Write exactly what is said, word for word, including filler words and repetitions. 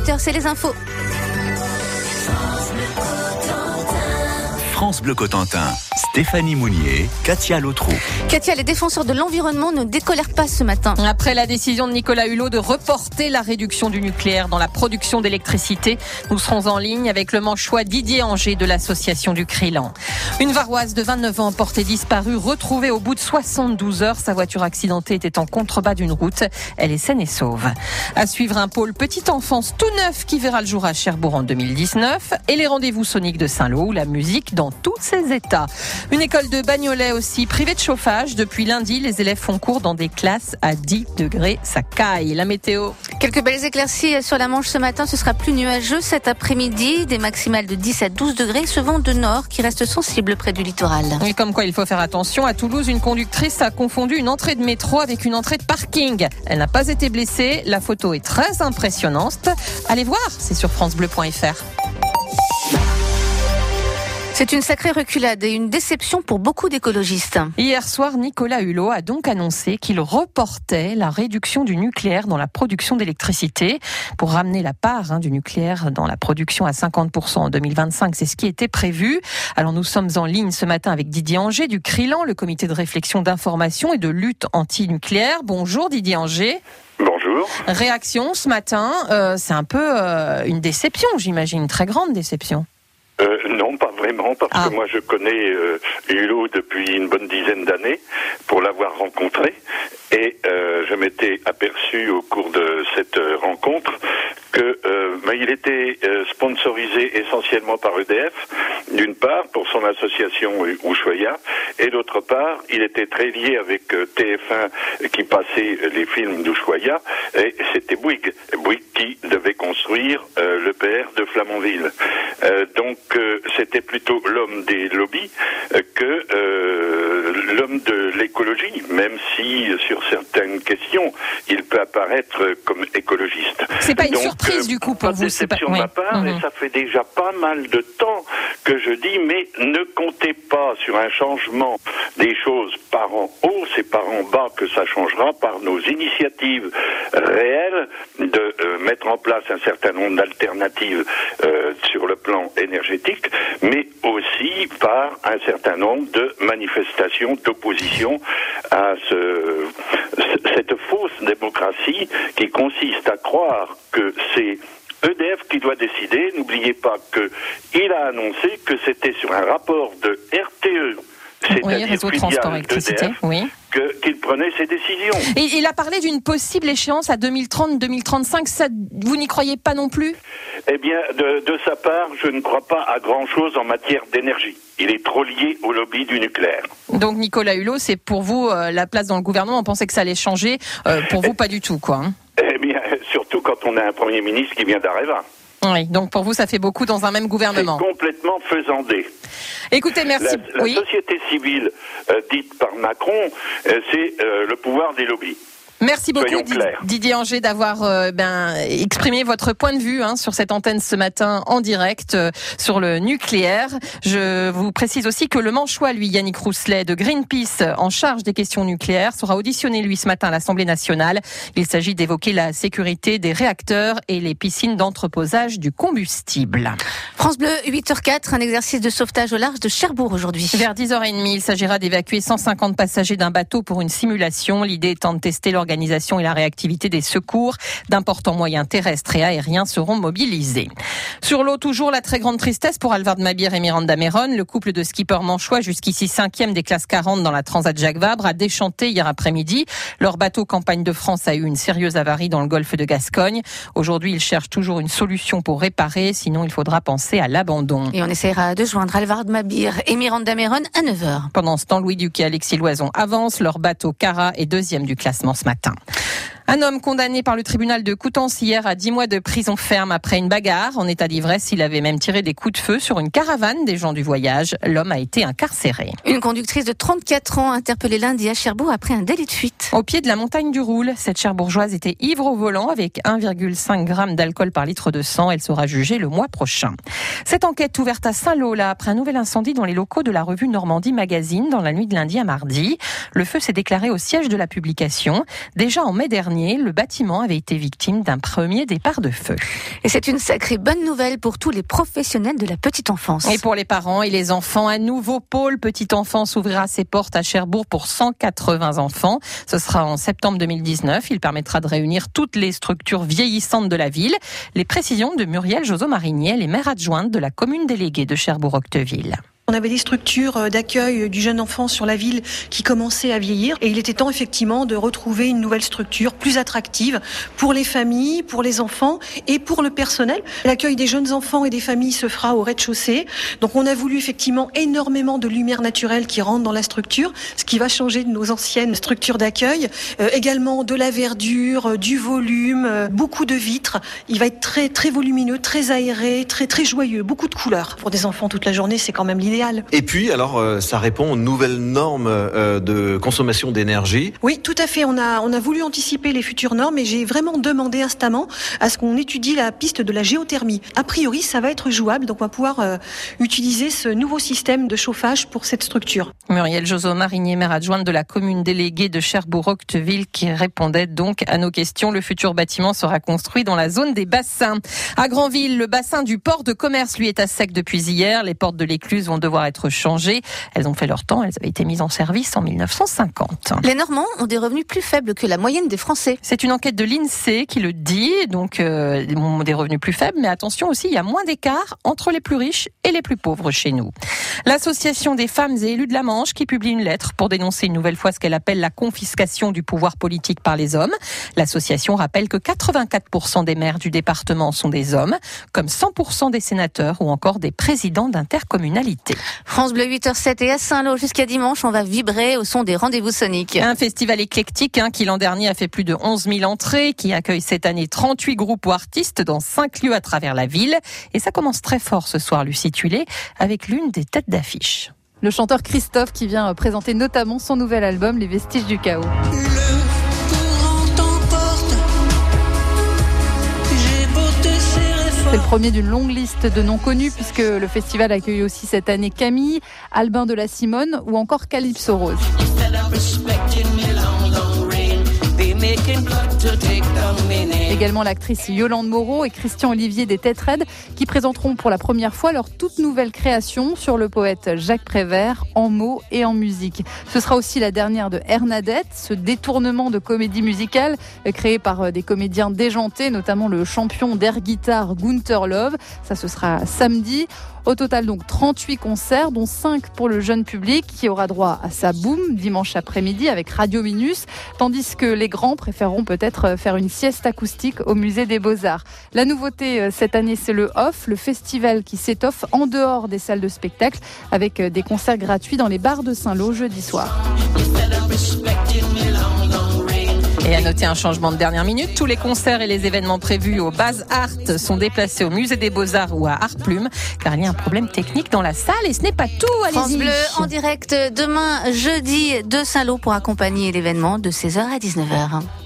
huit heures, c'est les infos. France Bleu Cotentin, Stéphanie Mounier, Katia Lautrou. Katia, les défenseurs de l'environnement ne décolèrent pas ce matin. Après la décision de Nicolas Hulot de reporter la réduction du nucléaire dans la production d'électricité, nous serons en ligne avec le manchois Didier Anger de l'association du Crilan. Une Varoise de vingt-neuf ans portée disparue, retrouvée au bout de soixante-douze heures. Sa voiture accidentée était en contrebas d'une route. Elle est saine et sauve. À suivre un pôle petite enfance tout neuf qui verra le jour à Cherbourg en deux mille dix-neuf et les rendez-vous soniques de Saint-Lô où la musique dans tous ses états. Une école de Bagnolet aussi privée de chauffage. Depuis lundi, les élèves font cours dans des classes à dix degrés. Ça caille. La météo. Quelques belles éclaircies sur la Manche ce matin. Ce sera plus nuageux cet après-midi. Des maximales de dix à douze degrés. Ce vent de nord qui reste sensible près du littoral. Et comme quoi il faut faire attention. À Toulouse, une conductrice a confondu une entrée de métro avec une entrée de parking. Elle n'a pas été blessée. La photo est très impressionnante. Allez voir, c'est sur francebleu point f r. C'est une sacrée reculade et une déception pour beaucoup d'écologistes. Hier soir, Nicolas Hulot a donc annoncé qu'il reportait la réduction du nucléaire dans la production d'électricité pour ramener la part hein, du nucléaire dans la production à cinquante pour cent en deux mille vingt-cinq. C'est ce qui était prévu. Alors nous sommes en ligne ce matin avec Didier Anger du Crilan, le comité de réflexion d'information et de lutte anti-nucléaire. Bonjour Didier Anger. Bonjour. Réaction ce matin, euh, c'est un peu euh, une déception, j'imagine, une très grande déception. Euh, non, pas vraiment, parce ah. que moi je connais euh, Hulot depuis une bonne dizaine d'années, pour l'avoir rencontré, et euh, je m'étais aperçu au cours de cette euh, rencontre que euh, bah, il était euh, sponsorisé essentiellement par E D F, d'une part pour son association Ushuaïa, et d'autre part il était très lié avec euh, T F un qui passait les films d'Ushuaïa, et c'était Bouygues, Bouygues qui devait construire euh, l'E P R de Flamanville. Euh, donc euh, c'était plutôt l'homme des lobbies euh, que euh, l'homme de l'écologie, même si euh, sur certaines questions il peut apparaître comme écologiste. C'est pas une donc, surprise euh, du coup pour pas vous. De déception c'est pas... de ma part, oui. Et ça fait déjà pas mal de temps que je dis, mais ne comptez pas sur un changement des choses par en haut, c'est par en bas que ça changera, par nos initiatives réelles de euh, mettre en place un certain nombre d'alternatives euh, sur le plan énergétique, mais aussi par un certain nombre de manifestations d'opposition à ce, cette fausse démocratie qui consiste à croire que c'est E D F qui doit décider. N'oubliez pas qu'il a annoncé que c'était sur un rapport de R T E, oui, réseau de transport électricité, oui. Que, qu'il prenait ses décisions. Et il a parlé d'une possible échéance à deux mille trente deux mille trente-cinq, ça, vous n'y croyez pas non plus ? Eh bien, de, de sa part, je ne crois pas à grand-chose en matière d'énergie. Il est trop lié au lobby du nucléaire. Donc Nicolas Hulot, c'est pour vous euh, la place dans le gouvernement, on pensait que ça allait changer, euh, pour vous pas du tout, quoi. Hein. Eh bien, surtout quand on a un Premier ministre qui vient d'Areva. Oui, donc pour vous, ça fait beaucoup dans un même gouvernement. C'est complètement faisandé. Écoutez, merci. La, la oui. société civile euh, dite par Macron, euh, c'est euh, le pouvoir des lobbies. Merci beaucoup Didier Anger d'avoir euh, ben, exprimé votre point de vue hein, sur cette antenne ce matin en direct euh, sur le nucléaire. Je vous précise aussi que le manchois, lui, Yannick Rousselet de Greenpeace, en charge des questions nucléaires, sera auditionné lui ce matin à l'Assemblée nationale. Il s'agit d'évoquer la sécurité des réacteurs et les piscines d'entreposage du combustible. France Bleu, huit heures quatre, un exercice de sauvetage au large de Cherbourg aujourd'hui. Vers dix heures trente, il s'agira d'évacuer cent cinquante passagers d'un bateau pour une simulation. L'idée étant de tester leur L'organisation et la réactivité des secours. D'importants moyens terrestres et aériens seront mobilisés. Sur l'eau, toujours la très grande tristesse pour Alvaro de Mabir et Miranda Meron. Le couple de skippers manchois, jusqu'ici cinquième des classes quarante dans la Transat Jacques Vabre, a déchanté hier après-midi. Leur bateau Campagne de France a eu une sérieuse avarie dans le golfe de Gascogne. Aujourd'hui, ils cherchent toujours une solution pour réparer, sinon il faudra penser à l'abandon. Et on essaiera de joindre Alvaro de Mabir et Miranda Meron à neuf heures. Pendant ce temps, Louis Duc et Alexis Loison avancent. Leur bateau Cara est deuxième du classement ce matin. Un homme condamné par le tribunal de Coutances hier à dix mois de prison ferme après une bagarre. En état d'ivresse, il avait même tiré des coups de feu sur une caravane des gens du voyage. L'homme a été incarcéré. Une conductrice de trente-quatre ans interpellée lundi à Cherbourg après un délit de fuite. Au pied de la montagne du Roule, cette Cherbourgeoise était ivre au volant avec un virgule cinq grammes d'alcool par litre de sang. Elle sera jugée le mois prochain. Cette enquête ouverte à Saint-Lô, là, après un nouvel incendie dans les locaux de la revue Normandie Magazine dans la nuit de lundi à mardi. Le feu s'est déclaré au siège de la publication. Déjà en mai dernier, dernier, le bâtiment avait été victime d'un premier départ de feu. Et c'est une sacrée bonne nouvelle pour tous les professionnels de la petite enfance. Et pour les parents et les enfants, un nouveau pôle petite enfance ouvrira ses portes à Cherbourg pour cent quatre-vingts enfants. Ce sera en septembre deux mille dix-neuf. Il permettra de réunir toutes les structures vieillissantes de la ville. Les précisions de Muriel Joso-Marigny, elle est maire adjointe de la commune déléguée de Cherbourg-Octeville. On avait des structures d'accueil du jeune enfant sur la ville qui commençaient à vieillir et il était temps effectivement de retrouver une nouvelle structure plus attractive pour les familles, pour les enfants et pour le personnel. L'accueil des jeunes enfants et des familles se fera au rez-de-chaussée. Donc on a voulu effectivement énormément de lumière naturelle qui rentre dans la structure, ce qui va changer de nos anciennes structures d'accueil. Euh, également de la verdure, du volume, euh, beaucoup de vitres. Il va être très très volumineux, très aéré, très très joyeux, beaucoup de couleurs. Pour des enfants toute la journée, c'est quand même l'idée. Et puis, alors, euh, ça répond aux nouvelles normes euh, de consommation d'énergie. Oui, tout à fait. On a, on a voulu anticiper les futures normes et j'ai vraiment demandé instamment à ce qu'on étudie la piste de la géothermie. A priori, ça va être jouable, donc on va pouvoir euh, utiliser ce nouveau système de chauffage pour cette structure. Muriel Joso-Marigny, maire adjointe de la commune déléguée de Cherbourg-Octeville, qui répondait donc à nos questions. Le futur bâtiment sera construit dans la zone des bassins. À Granville, le bassin du port de commerce, lui, est à sec depuis hier. Les portes de l'écluse vont devoir être changées. Elles ont fait leur temps. Elles avaient été mises en service en mille neuf cent cinquante. Les Normands ont des revenus plus faibles que la moyenne des Français. C'est une enquête de l'INSEE qui le dit. Donc, euh, des revenus plus faibles. Mais attention aussi, il y a moins d'écart entre les plus riches et les plus pauvres chez nous. L'association des femmes et élus de la Manche qui publie une lettre pour dénoncer une nouvelle fois ce qu'elle appelle la confiscation du pouvoir politique par les hommes. L'association rappelle que quatre-vingt-quatre pour cent des maires du département sont des hommes, comme cent pour cent des sénateurs ou encore des présidents d'intercommunalités. France Bleu huit heures sept et à Saint-Lô jusqu'à dimanche, on va vibrer au son des rendez-vous soniques. Un festival éclectique hein, qui l'an dernier a fait plus de onze mille entrées, qui accueille cette année trente-huit groupes ou artistes dans cinq lieux à travers la ville. Et ça commence très fort ce soir, Lucie Tulé, avec l'une des têtes d'affiche. Le chanteur Christophe qui vient présenter notamment son nouvel album Les Vestiges du Chaos. C'est le premier d'une longue liste de noms connus puisque le festival accueille aussi cette année Camille, Albin de la Simone ou encore Calypso Rose. Également l'actrice Yolande Moreau et Christian Olivier des Têtes Raides qui présenteront pour la première fois leur toute nouvelle création sur le poète Jacques Prévert en mots et en musique. Ce sera aussi la dernière de Hernadette, ce détournement de comédie musicale créé par des comédiens déjantés, notamment le champion d'air guitare Gunther Love. Ça, ce sera samedi. Au total, donc, trente-huit concerts, dont cinq pour le jeune public qui aura droit à sa boum dimanche après-midi avec Radio Minus, tandis que les grands préféreront peut-être faire une sieste acoustique au musée des Beaux-Arts. La nouveauté cette année, c'est le Off, le festival qui s'étoffe en dehors des salles de spectacle avec des concerts gratuits dans les bars de Saint-Lô jeudi soir. Et à noter un changement de dernière minute, tous les concerts et les événements prévus au Baz Art sont déplacés au Musée des Beaux-Arts ou à Art Plume, car il y a un problème technique dans la salle et ce n'est pas tout. Allez-y. France Bleu en direct demain jeudi de Saint-Lô pour accompagner l'événement de seize heures à dix-neuf heures.